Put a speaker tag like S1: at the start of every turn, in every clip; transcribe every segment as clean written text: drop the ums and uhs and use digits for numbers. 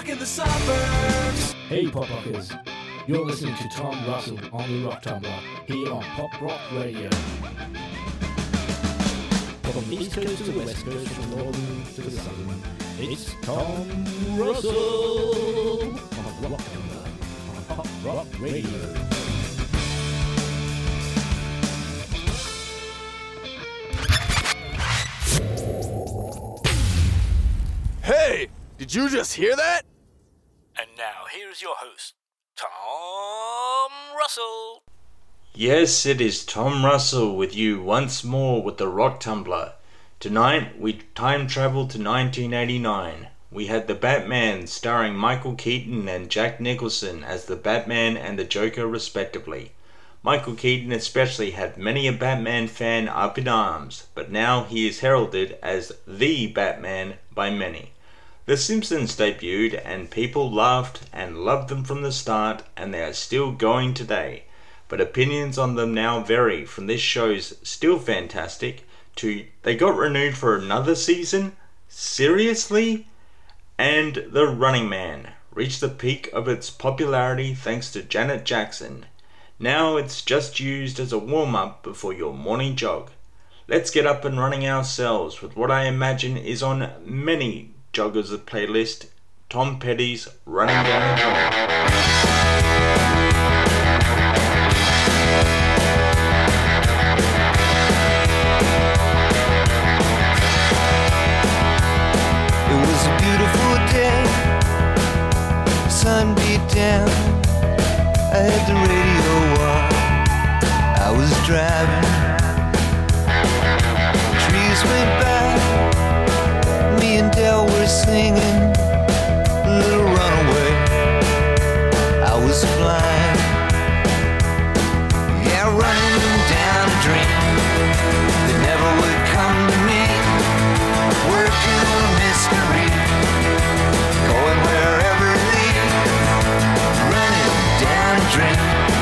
S1: rocking the suburbs.
S2: Hey Pop Rockers, you're listening to Tom Russell on the Rock Tumbler here on Pop Rock Radio. From the East Coast to the West Coast, from the Northern to the Southern, it's Tom Russell on the Rock Tumbler on Pop Rock Radio.
S1: Hey, did you just hear that?
S2: And now, here's your host, Tom Russell.
S3: Yes, it is Tom Russell with you once more with the Rock Tumbler. Tonight, we time travel to 1989. We had The Batman starring Michael Keaton and Jack Nicholson as the Batman and the Joker respectively. Michael Keaton especially had many a Batman fan up in arms, but now he is heralded as the Batman by many. The Simpsons debuted and people laughed and loved them from the start, and they are still going today. But opinions on them now vary from this show's still fantastic to they got renewed for another season? Seriously? And The Running Man reached the peak of its popularity thanks to Janet Jackson. Now it's just used as a warm-up before your morning jog. Let's get up and running ourselves with what I imagine is on many joggers' playlist, Tom Petty's Running Down the Drive.
S4: It was a beautiful day, sun beat down, I had the radio on, I was driving, trees went by, me and Del were singing, Little Runaway, I was flying, yeah, running down a dream that never would come to me, working on a mystery, going wherever it leads, running down a dream.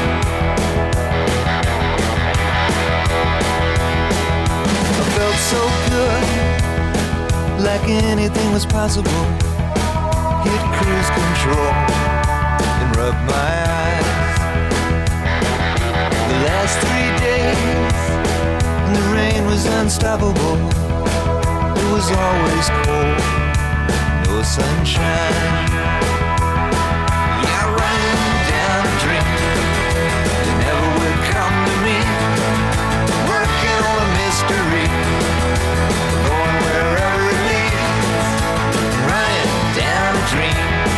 S4: I felt so good, like anything was possible. Hit cruise control and rub my eyes. The last 3 days, and the rain was unstoppable. It was always cold, no sunshine. Yeah, running down a dream that never would come to me. Working on a mystery, going wherever it leads. Running down a dream.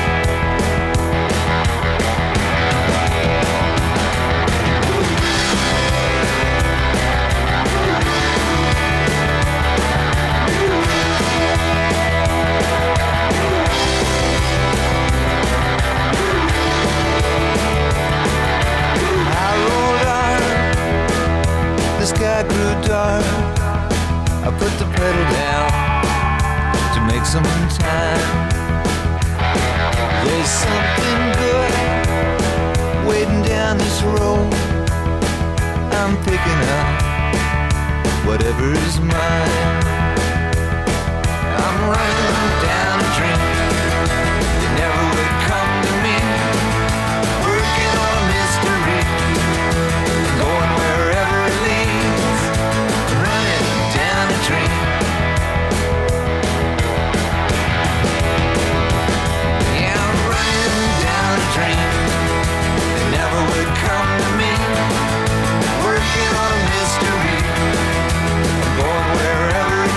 S4: The sky grew dark, I put the pedal down to make some time. There's something good waiting down this road. I'm picking up whatever's mine. I'm running down a dream that never would come to me. Working on a mystery, going wherever it leads, running down a dream. Yeah, I'm running down a dream that never would come to me. Working on a mystery, going wherever it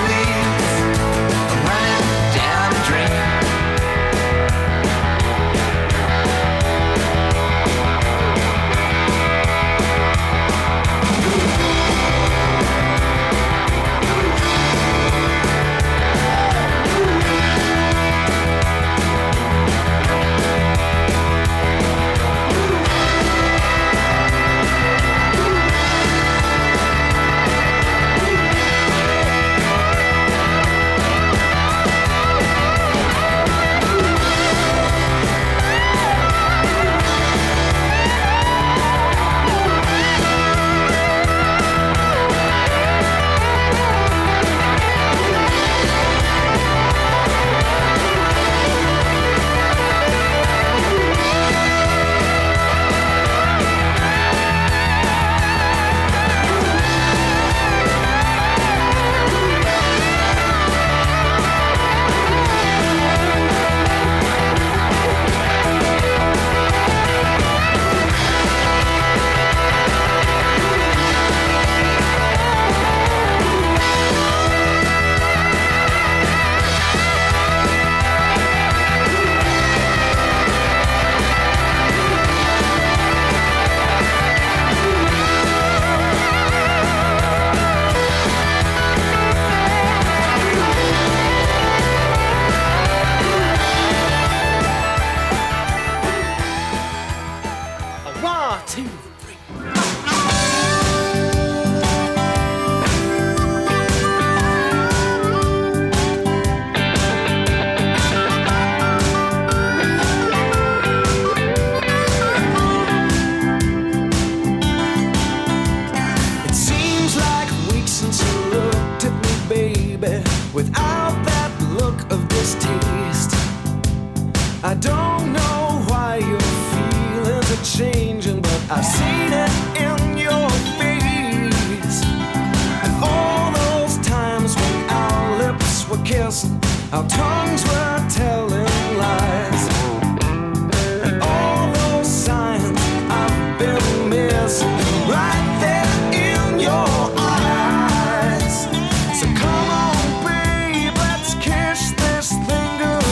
S5: without that look of distaste. I don't know why your feelings are changing, but I've seen it in your face. And all those times when our lips were kissed, our tongues were telling lies. And all those signs I've been missing, right there in your eyes. So come on, babe, let's kiss this thing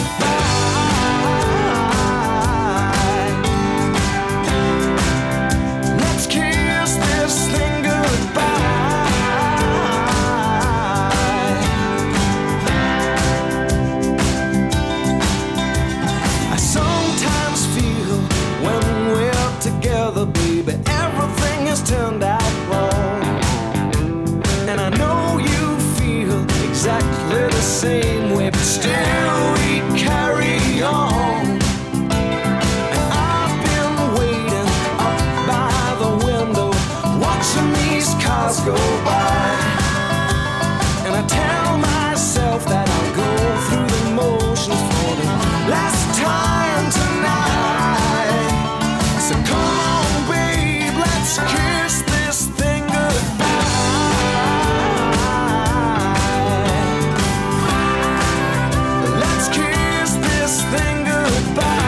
S5: goodbye. Let's kiss this thing goodbye. I sometimes feel when we're together, baby, everything has turned out wrong. And I know you feel exactly the same way, but still we carry on. And I've been waiting up by the window, watching these cars go by. And I tell myself that I'll go through the motions for the last time tonight. So come on, babe, let's kiss this thing goodbye. Let's kiss this thing goodbye.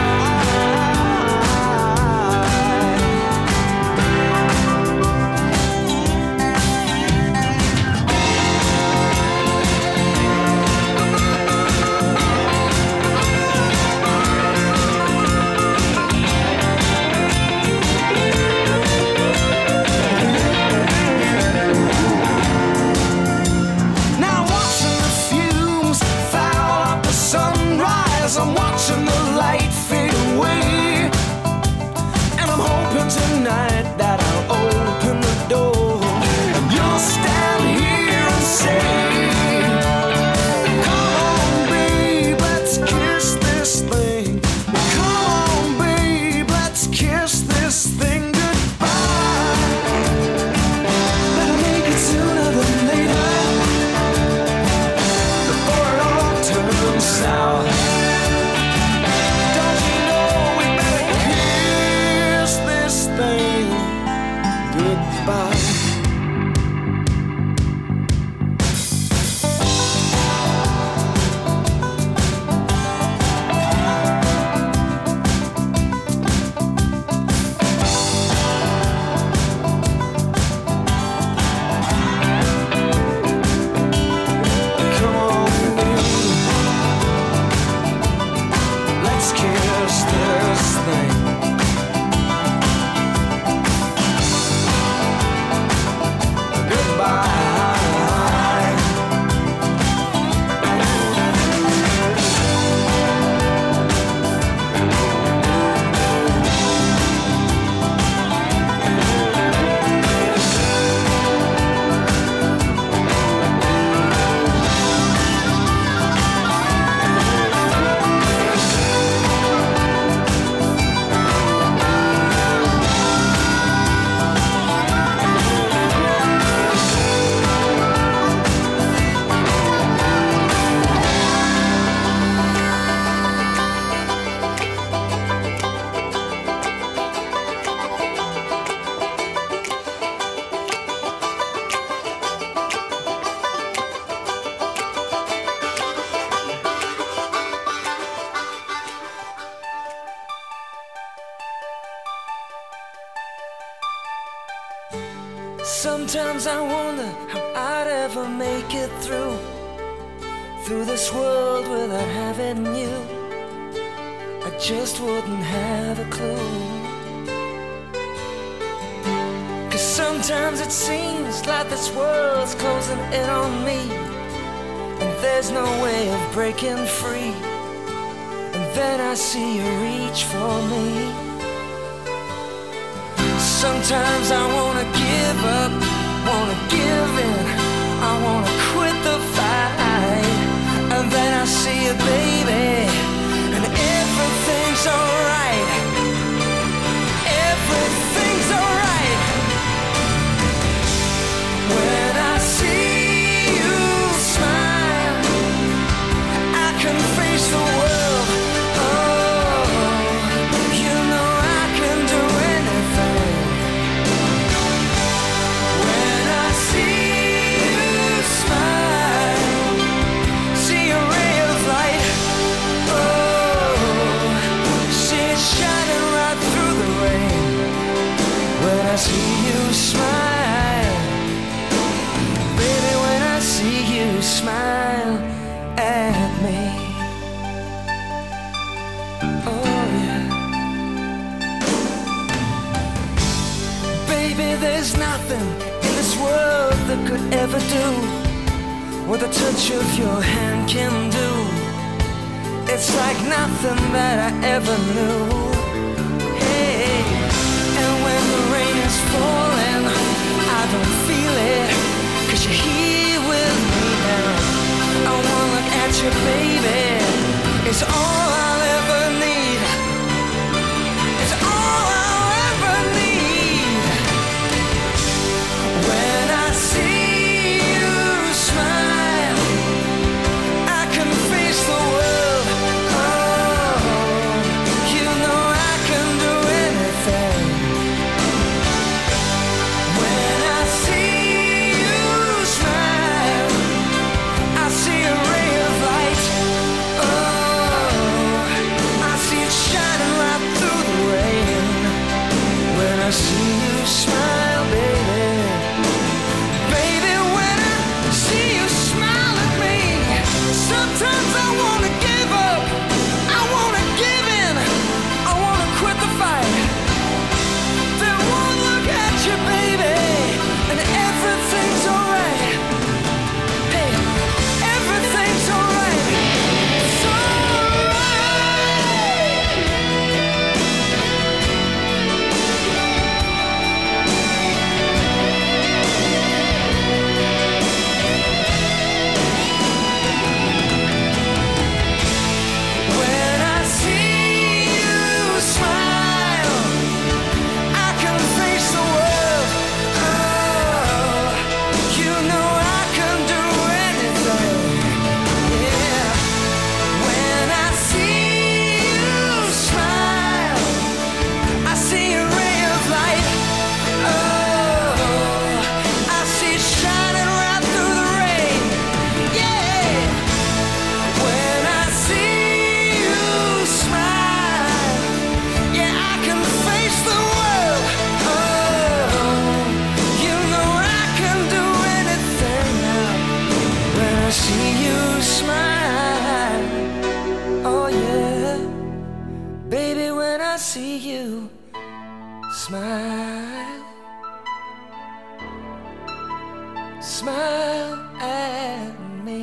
S5: Now watching the fumes foul up the sunrise, I'm watching the light fade away. And I'm hoping tonight that I'll open the door and you'll stand here and say, come on, babe, let's kiss this thing. Come on, babe, let's kiss this thing goodbye. Better make it sooner than later, before it all turns sour. Don't you know we better kiss this thing goodbye? Come on, baby, let's kiss this thing goodbye. Sometimes I wonder how I'd ever make it through this world without having you. I just wouldn't have a clue. 'Cause sometimes it seems like this world's closing in on me, and there's no way of breaking free. And then I see you reach for me. Sometimes I wanna give up, wanna give in, I wanna quit the fight. And then I see you, baby, and everything's alright. Everything's alright. When I see you smile, nothing in this world that could ever do what the touch of your hand can do. It's like nothing that I ever knew. Hey, and when the rain is falling, I don't feel it, 'cause you're here with me now. I wanna look at you, baby. It's all I'll ever need. It's all I'll ever need. When I see you smile, I can face the world. Oh, you know I can do anything. When I see you smile, I see a ray of light. Oh, I see it shining right through the rain. When I see you smile, baby. Baby, when I see you smile at me, sometimes I wanna give up, I wanna give in, I wanna quit the fight. Then one look at you, baby, and everything's alright. Hey, everything's alright. It's alright. When I see you smile, I can face the world. Oh, you know I can do anything. Yeah. When I see you smile, I see a ray of light. Oh, I see it shining right through the rain. Yeah. When I see you smile, yeah, I can face the world. Oh, you know I can do anything now. When I see you smile, oh yeah, baby, when I see you smile, smile at me.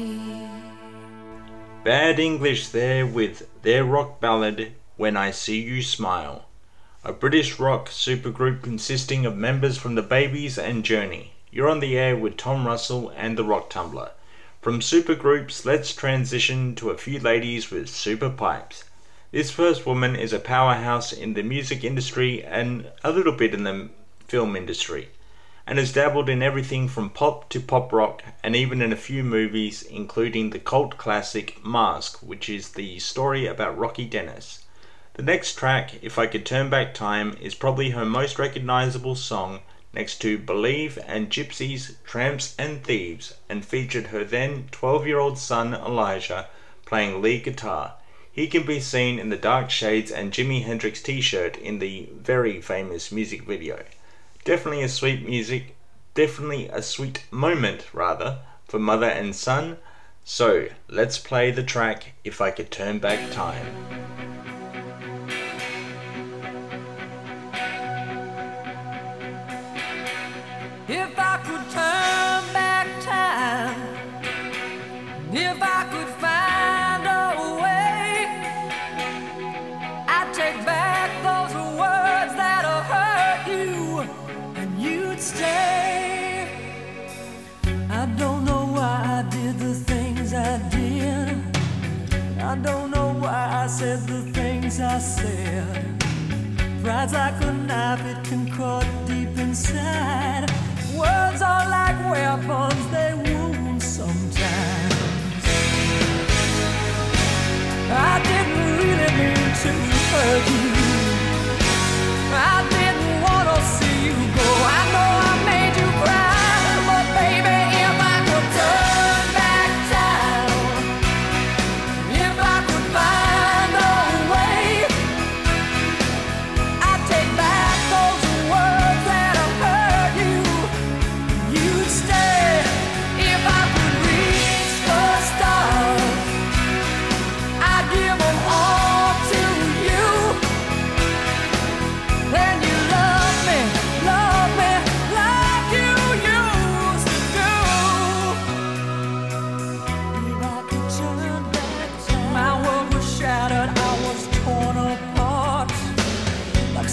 S3: Bad English there with their rock ballad When I See You Smile, a British rock supergroup consisting of members from the Babies and Journey. You're on the air with Tom Russell and the Rock Tumbler. From supergroups, let's transition to a few ladies with super pipes. This first woman is a powerhouse in the music industry and a little bit in the film industry, and has dabbled in everything from pop to pop rock, and even in a few movies, including the cult classic Mask, which is the story about Rocky Dennis. The next track, If I Could Turn Back Time, is probably her most recognizable song, next to Believe and Gypsies, Tramps and Thieves, and featured her then 12-year-old son Elijah playing lead guitar. He can be seen in the dark shades and Jimi Hendrix t-shirt in the very famous music video. Definitely a sweet moment for mother and son. So let's play the track If I Could Turn Back Time.
S5: If I could turn back time, if I could find a way, I'd take back those words that hurt you, and you'd stay. I don't know why I did the things I did. I don't know why I said the things I said. Pride's like a knife, it can cut deep inside. Words are like weapons, they wound sometimes. I didn't really mean to hurt you. I didn't want to see you go. I know I made you cry, but baby, if I could turn back time, if I could find a way, I'd take back those words that have hurt you. You'd stay.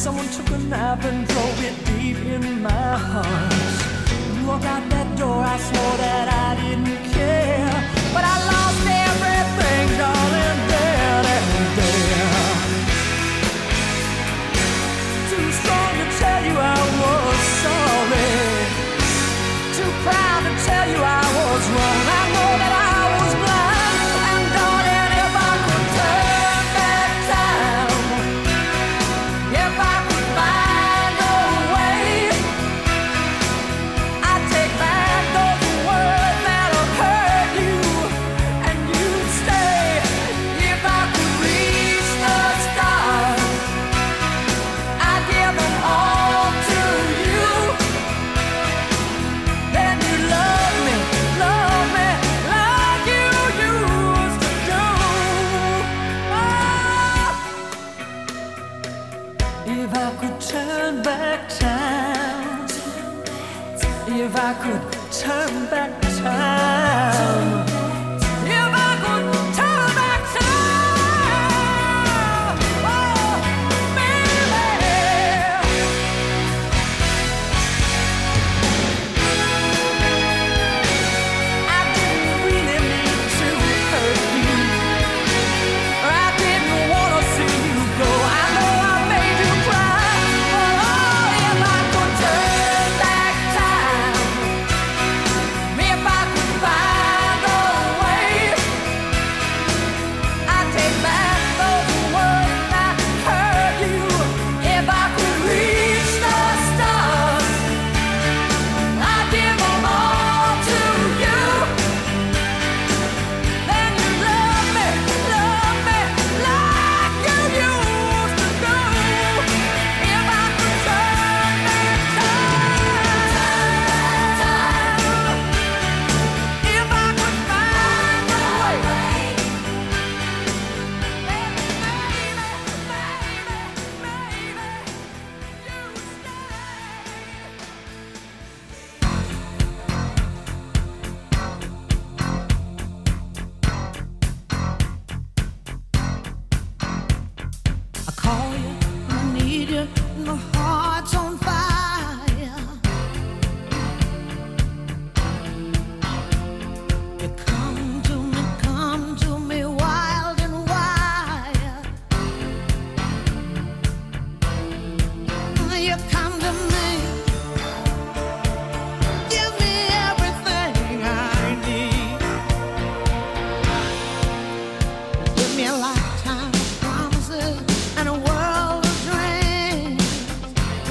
S5: Someone took a knife and drove it deep in my heart. Walk out that door, I swore that I didn't care, but I lost everything, darling, there and there. Too strong to tell you I was sorry, too proud to tell you I was wrong. I know that I was blind, and darling, if I could turn back time, if I could find a way, I'd take back those words that have hurt you, and you'd stay. If I could reach the stars, I'd give them all to you. Then you love me like you used to do. Oh. If I could turn back time, if I could turn back time, if I could turn back time, oh, baby. I didn't really mean to hurt you, or I didn't want to see you go. I know I made you cry, but oh, if I could turn back time, if I could find a way, I'd take back those words that hurt you. If I could reach the stars, I'd give them all to you. Then you love me like you used to do. If I could turn back time, if I could find a way, I call you, I need you, my heart's on fire. You come to me wild and wild. You come to me, give me everything I need. Give me a lifetime of promises and a world of dreams.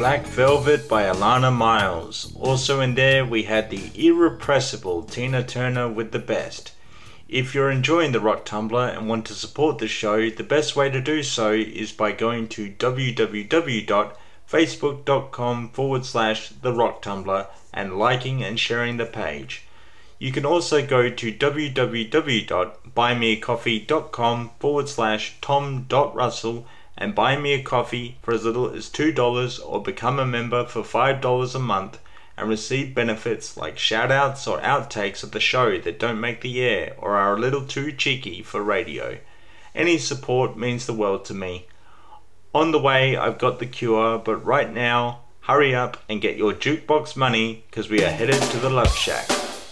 S3: Black Velvet by Alana Miles. Also in there we had the irrepressible Tina Turner with The Best. If you're enjoying the Rock Tumbler and want to support the show, the best way to do so is by going to www.facebook.com/The Rock Tumbler and liking and sharing the page. You can also go to www.buymeacoffee.com/tom.russell and buy me a coffee for as little as $2 or become a member for $5 a month and receive benefits like shoutouts or outtakes of the show that don't make the air or are a little too cheeky for radio. Any support means the world to me. On the way, I've got the cure, but right now, hurry up and get your jukebox money because we are headed to the Love Shack.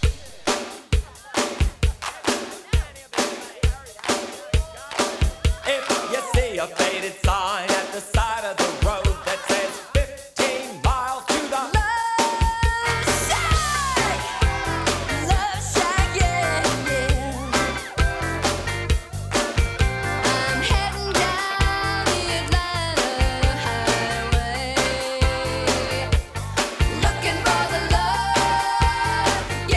S6: If you see a faded sign at the side of the road that says 15 miles to the
S7: Love Shack, yeah, yeah. I'm heading down the Atlanta highway, looking for the love,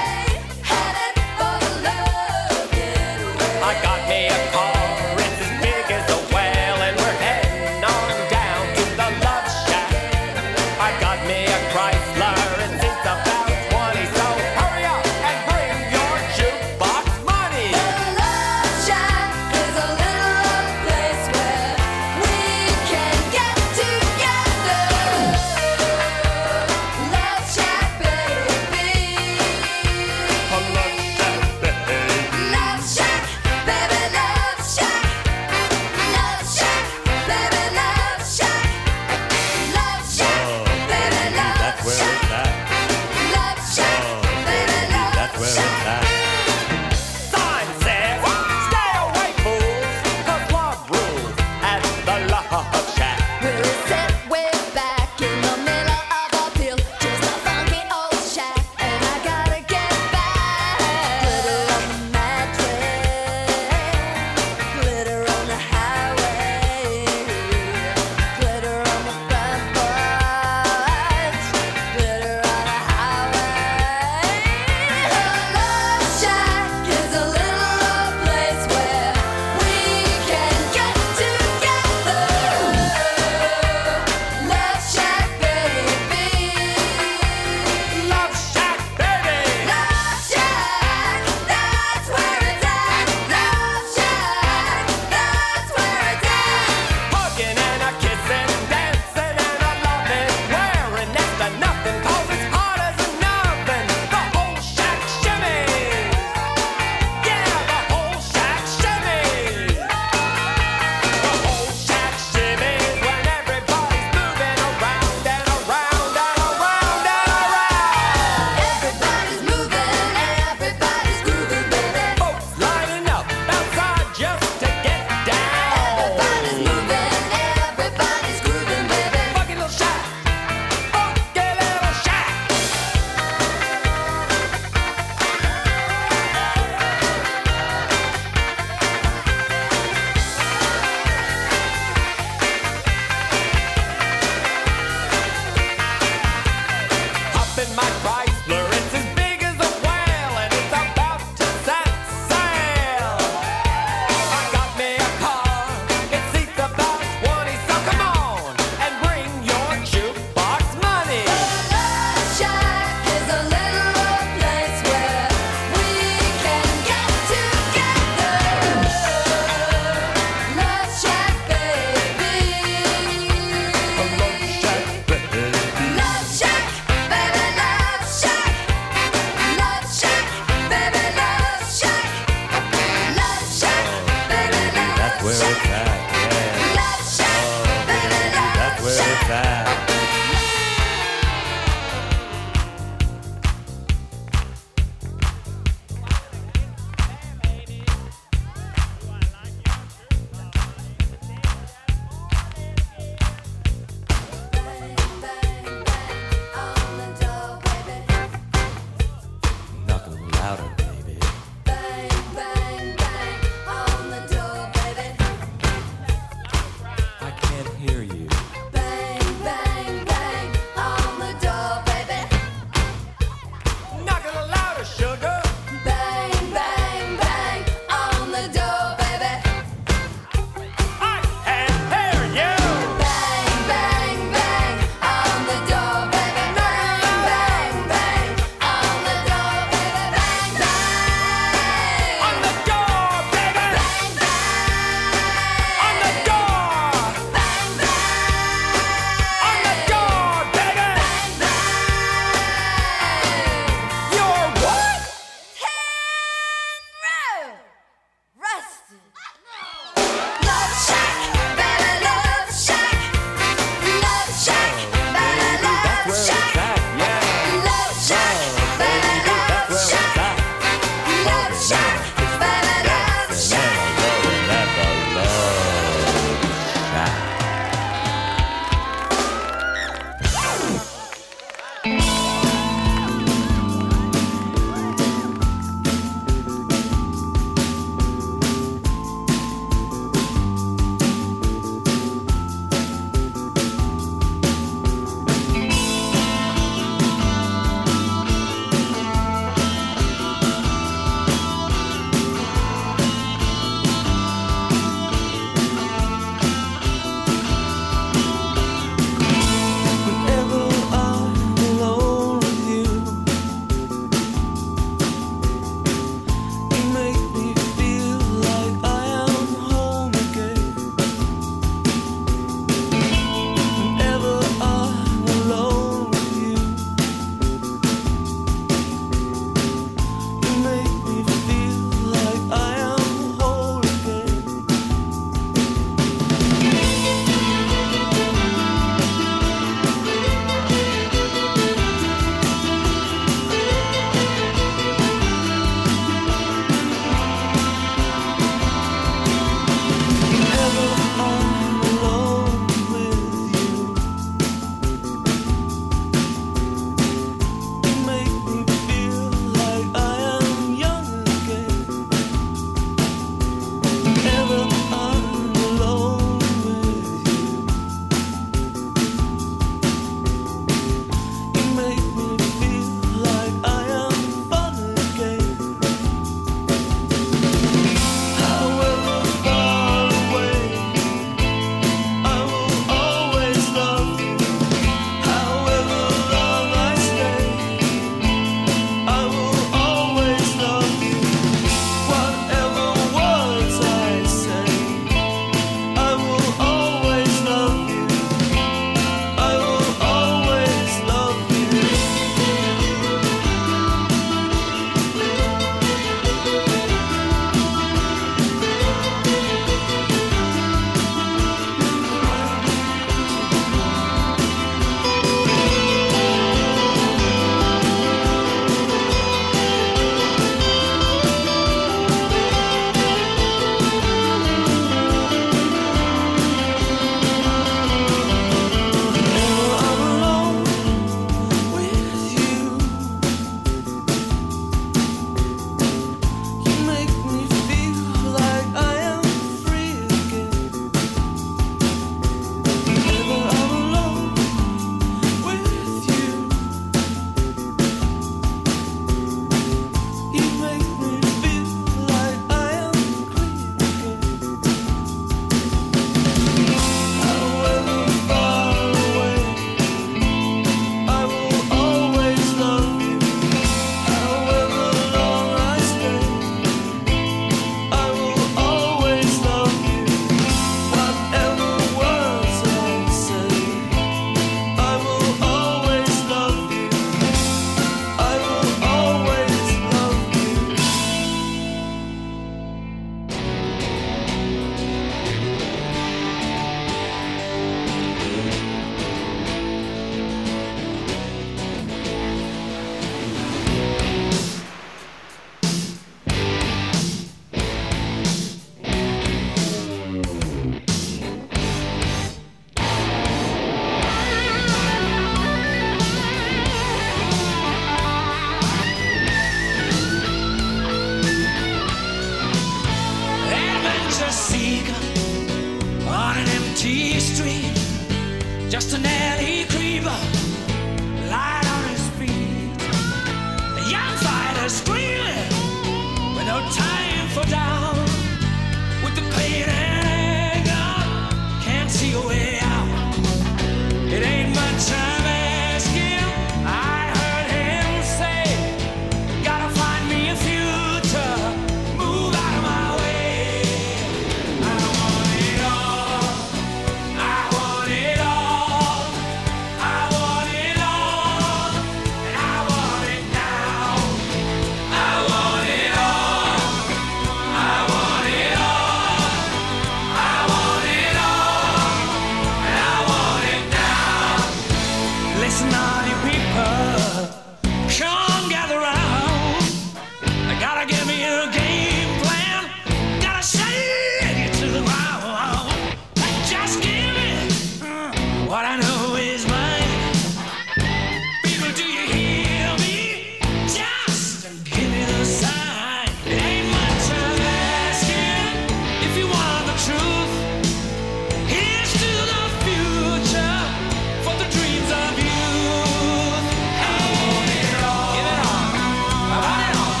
S5: just an alley creeper, light on his feet. A young fighter screaming with no time for down. With the pain and anger, can't see a way out. It ain't much time asking. I heard him say, gotta find me a future, move out of my way. I want it all. I want it all. I want it all. And I want it now. I want it all. I want it all. I want it all. And I want it now. Listen, all you people, come gather round. I gotta give me a game plan. Gotta shake it to the ground. Just give me what I know is mine. People, do you hear me? Just give me the sign. It ain't much I'm asking. If you want the truth, here's to the future for the dreams of youth. I want it all. Give it all. I want it all.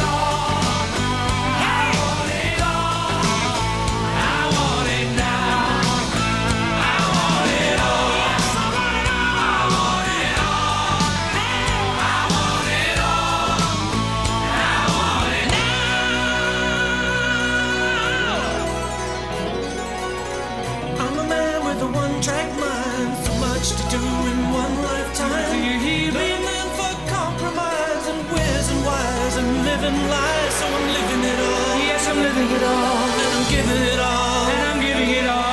S5: I want it all. I want it now. I want it all. Yes, I want it all. I want it all. I want it all. I want it now. I'm a man with a one-track mind, so much to do in one lifetime. Do you hear me? A man for compromise and where's and whys and living lies, so I'm living it all. Yes, I'm living it all, and I'm giving it all, and I'm giving it all.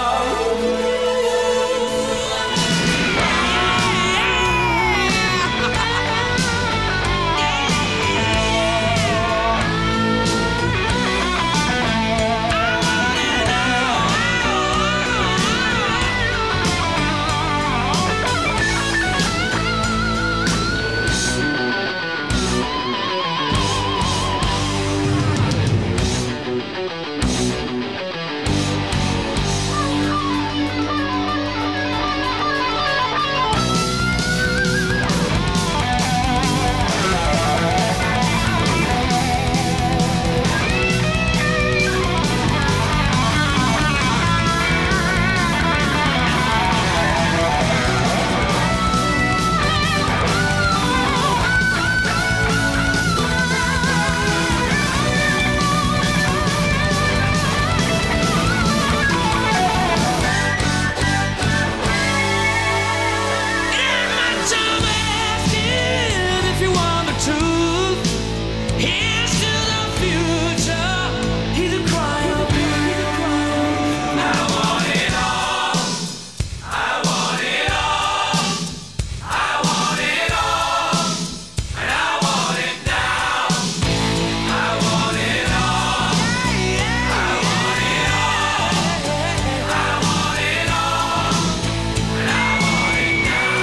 S5: If you want the truth, here's to the future. Hear the cry of youth. I want it all. I want it all. I want it all. And I want it now. I want it all. I want it all. I want it all. And I want it now.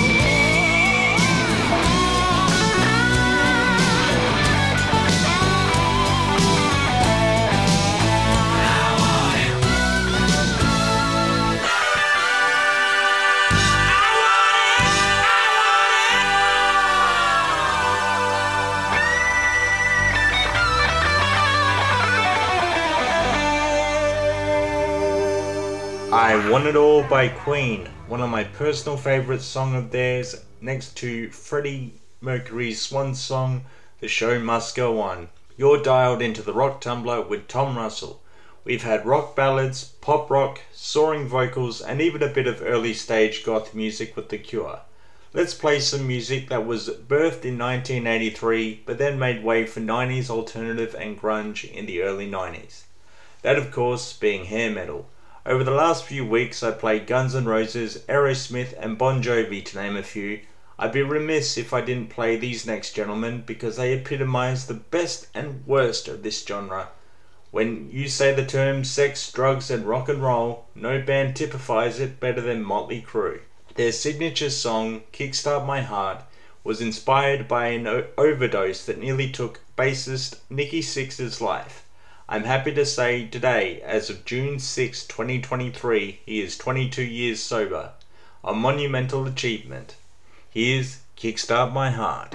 S3: I Want It All by Queen, one of my personal favourite songs of theirs, next to Freddie Mercury's swan song, The Show Must Go On. You're dialed into the Rock Tumbler with Tom Russell. We've had rock ballads, pop rock, soaring vocals, and even a bit of early stage goth music with The Cure. Let's play some music that was birthed in 1983, but then made way for 90s alternative and grunge in the early 90s. That, of course, being hair metal. Over the last few weeks I played Guns N' Roses, Aerosmith and Bon Jovi to name a few. I'd be remiss if I didn't play these next gentlemen because they epitomise the best and worst of this genre. When you say the terms sex, drugs and rock and roll, no band typifies it better than Motley Crue. Their signature song, Kickstart My Heart, was inspired by an overdose that nearly took bassist Nikki Sixx's life. I'm happy to say today, as of June 6, 2023, he is 22 years sober. a monumental achievement. Here's Kickstart My Heart.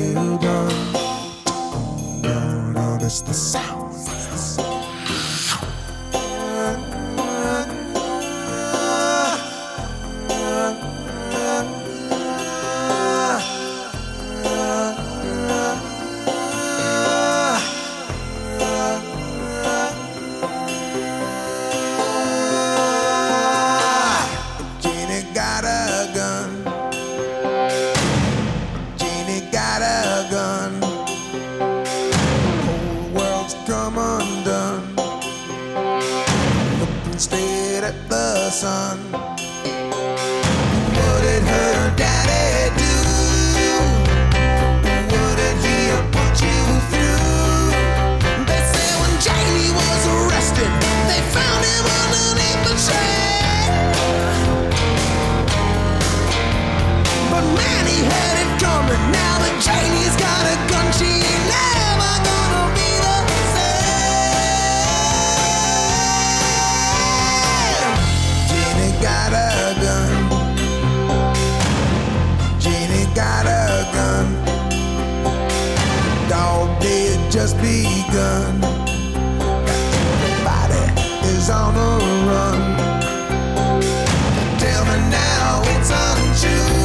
S5: It's the sound. got a gun. Whole world's come undone. Looking straight at the sun. What did her daddy do? What did he put you through? They say when Jamie was arrested, they found him underneath the train. But man, he had it coming. Now that Janie's got a gun, she ain't never gonna be the same. Janie got a gun. Janie got a gun. Dog days just begun. Everybody is on the run. Tell me now it's untrue.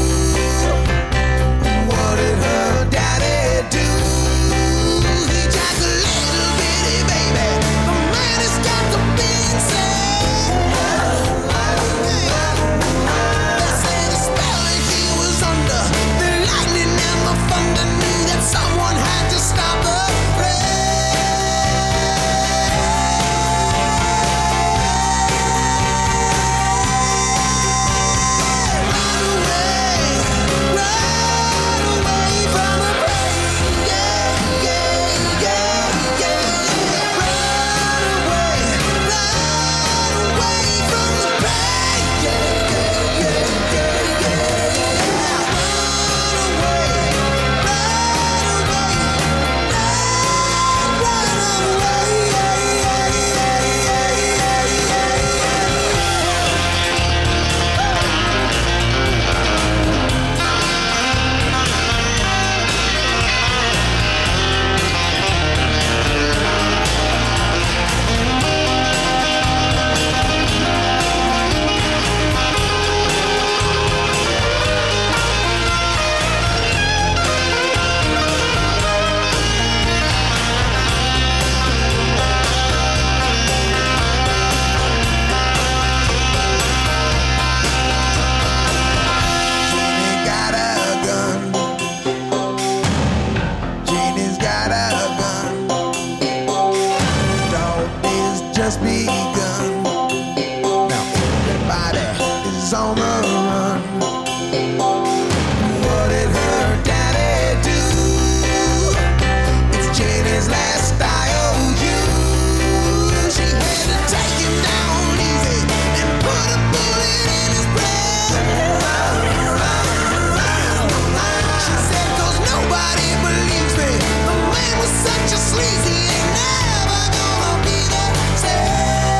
S5: What did her daddy do? He jacked a little bitty baby. The man has got to be insane. They say the spell that he was under, the lightning and the thunder knew that someone had to stop the rain. Run away, run away from the pain. Yeah, yeah, yeah, yeah. Run away from the pain. Yeah, yeah, yeah, yeah, yeah. Run away, run away, yeah, yeah, yeah, yeah, yeah, Janie got a gun. Janie's got a gun. Dog days just begun. Now everybody is on the run. What did her daddy do? It's Janie's last IOU. She had to take him down easy and put a bullet in his brain. She said, 'cause nobody believes me. The man was such a sleazy, ain't never gonna be the same.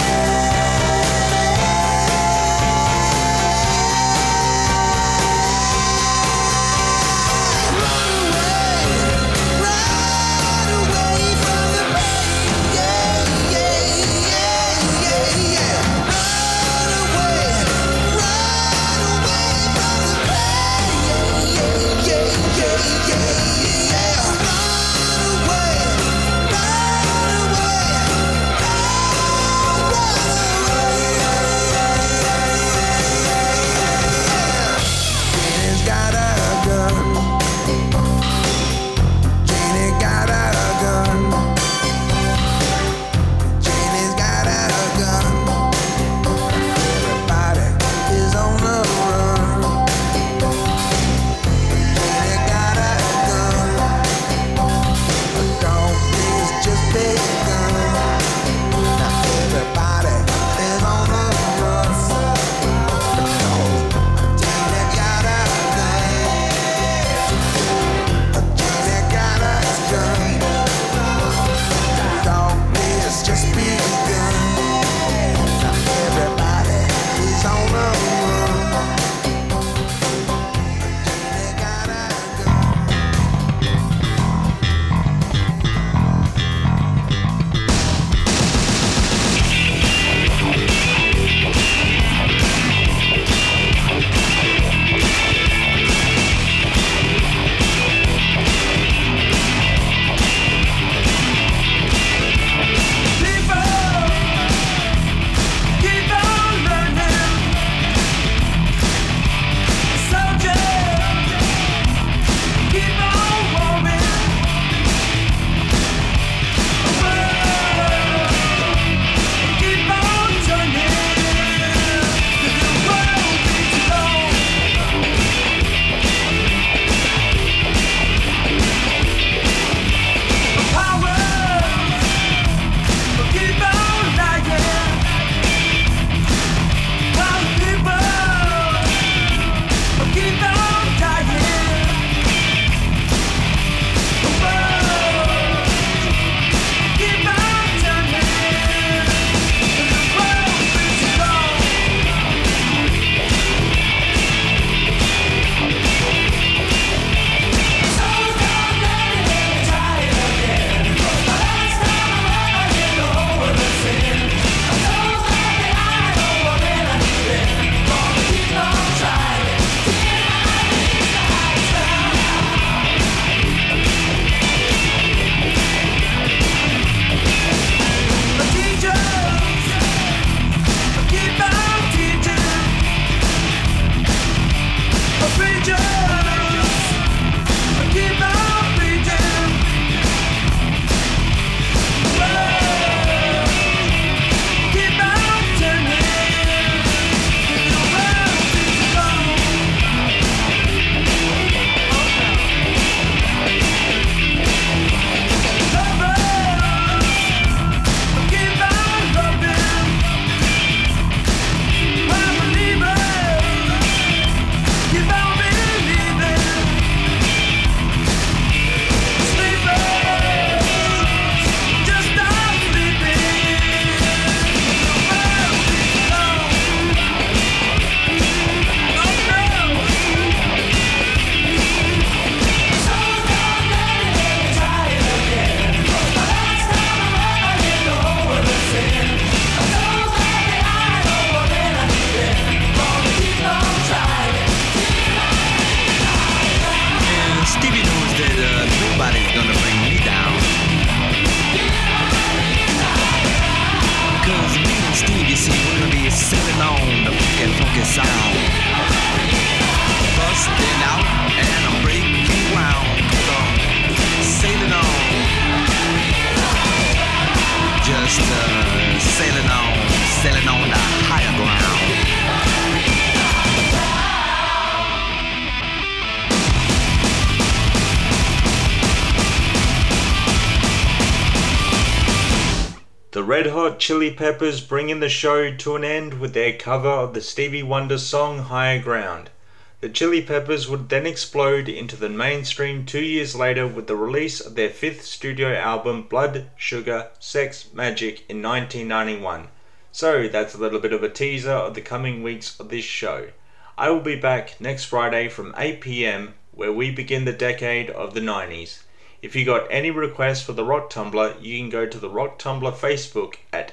S3: The Red Hot Chili Peppers bringing the show to an end with their cover of the Stevie Wonder song Higher Ground. The Chili Peppers would then explode into the mainstream 2 years later with the release of their fifth studio album Blood, Sugar, Sex, Magic in 1991. So that's a little bit of a teaser of the coming weeks of this show. I will be back next Friday from 8 PM where we begin the decade of the 90s. If you got any requests for the Rock Tumbler, you can go to the Rock Tumbler Facebook at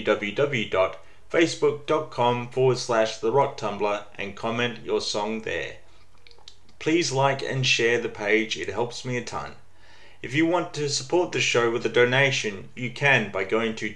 S3: www.facebook.com/The Rock Tumbler and comment your song there. Please like and share the page, it helps me a ton. If you want to support the show with a donation, you can by going to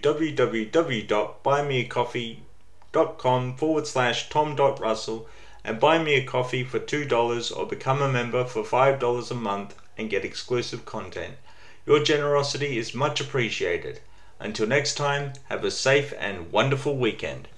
S3: www.buymeacoffee.com/Tom.Russell and buy me a coffee for $2 or become a member for $5 a month and get exclusive content. Your generosity is much appreciated. Until next time, have a safe and wonderful weekend.